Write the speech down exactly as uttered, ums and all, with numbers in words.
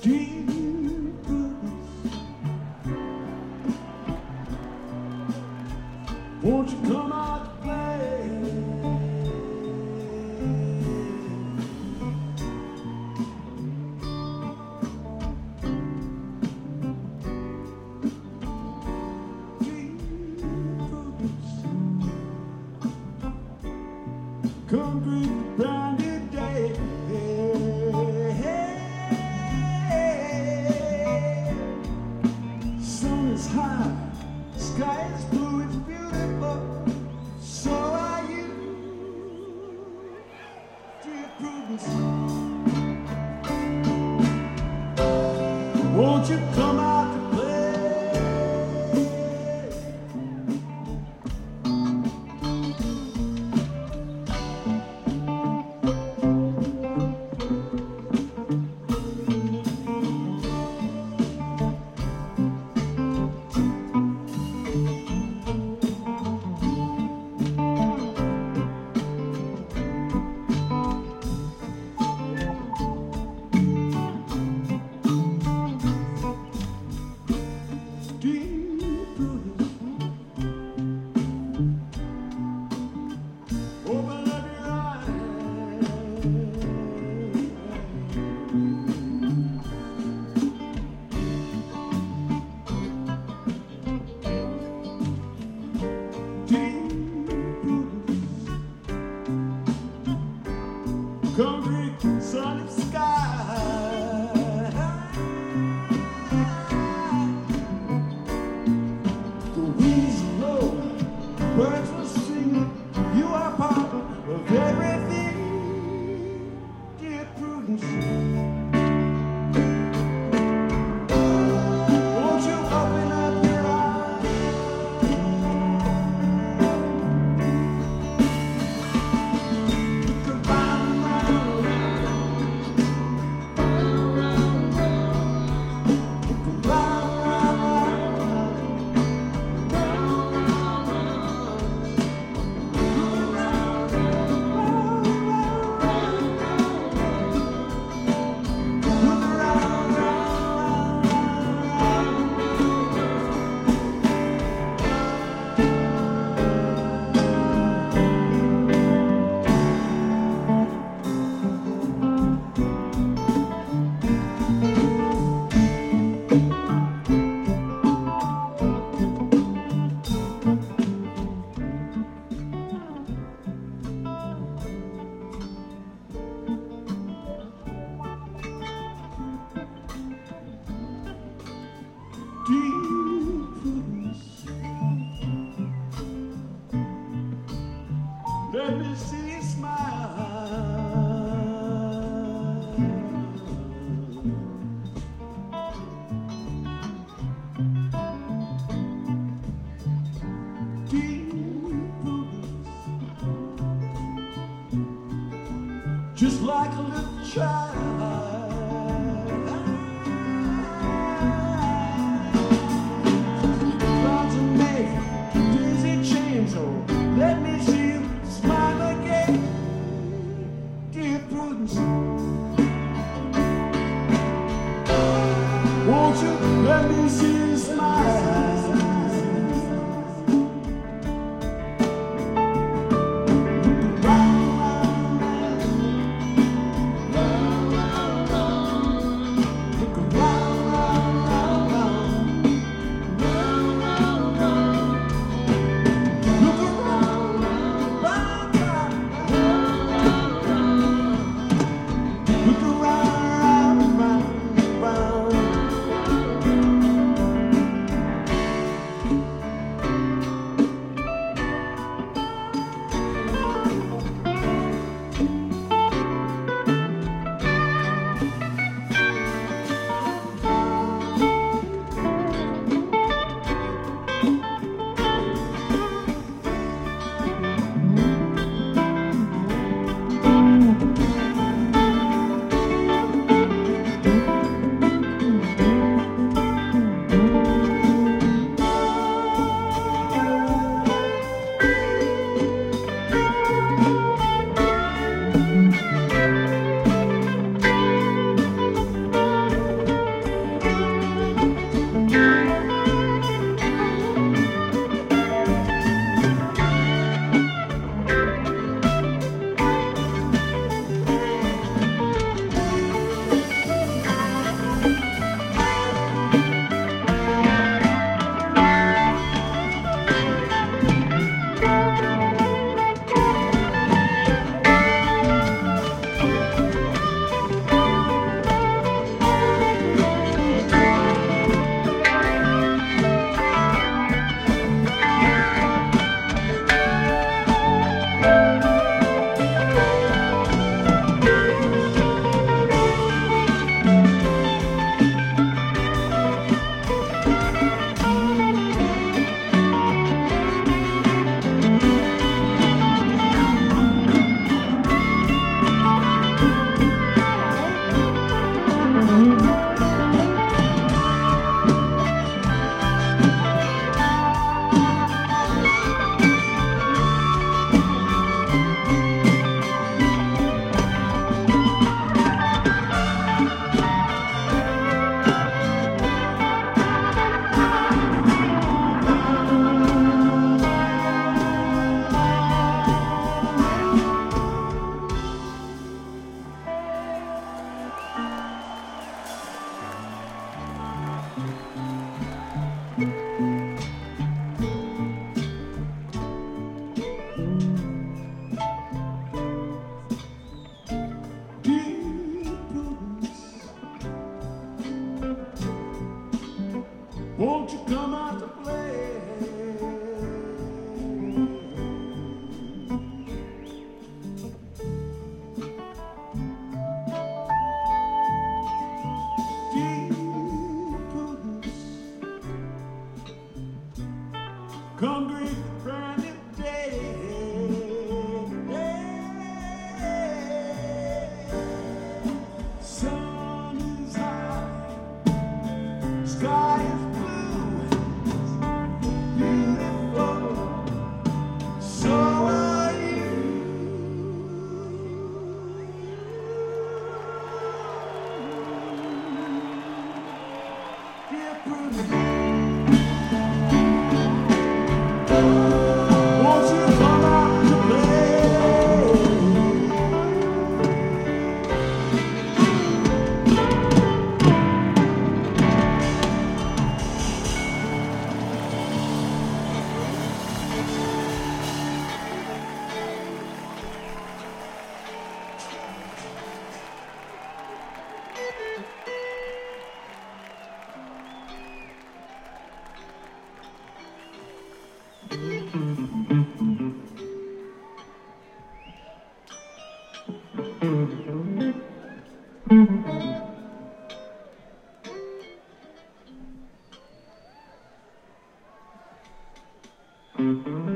Deep Prudence, won't you come out to play? Deep Prudence, come greet the brand new day. Sun is high, sky is blue, it's beautiful. So are you, dear Prudence. Won't you come out to play? Deep Prudence, open up your eyes. Deep Prudence, concrete sunny sky. The winds blow, birds will sing. You are part of everything, dear Prudence. Won't you open up your eyes? Look around, around, look around, Deep Prudence, let me see you smile. Deep Prudence, just like a little child. Let me see you smile again, dear Prudence. Won't you let me see you smile? Look around, round, round. Won't you come out to play? Mm-hmm.